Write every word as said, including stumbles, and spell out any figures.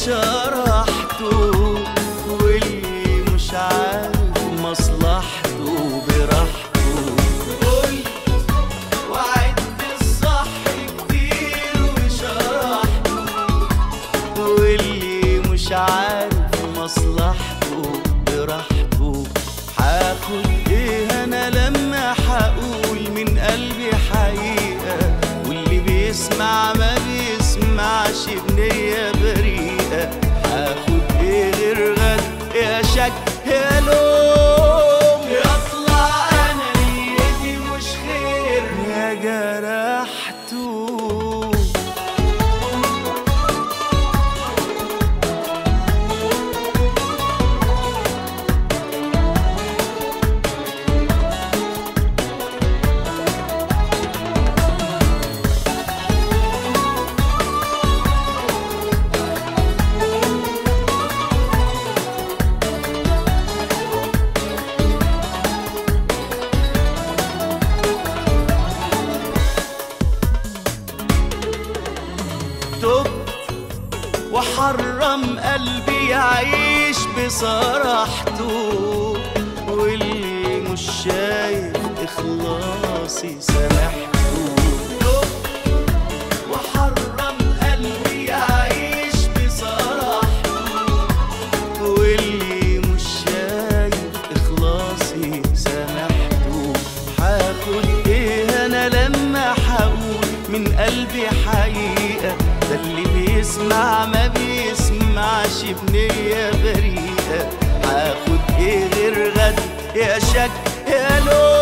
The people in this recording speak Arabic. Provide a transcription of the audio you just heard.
شرحته، واللي مش عارف مصلحته براحته. قلت وعدت الصح كتير وشرحته، واللي مش عارف مصلحته براحته. هاخد ايه انا لما هقول من قلبي حقيقة، واللي بيسمع ما بيسمعش بنية بريئة. هاخد ايه غير غد يا شك يا لوم، يطلع انا نيتي مش خير يا جرحته. وحرم قلبي يعيش بصراحته، واللي مش شايف إخلاصي سامحته. وحرم قلبي يعيش بصراحته، واللي مش شايف إخلاصي سامحته. هاخد إيه أنا لما هقول من قلبي حقيقة، ده اللي بيسمع ما بيسمعش بنية بريئة. هاخد ايه غير غد يا شك يا لوم.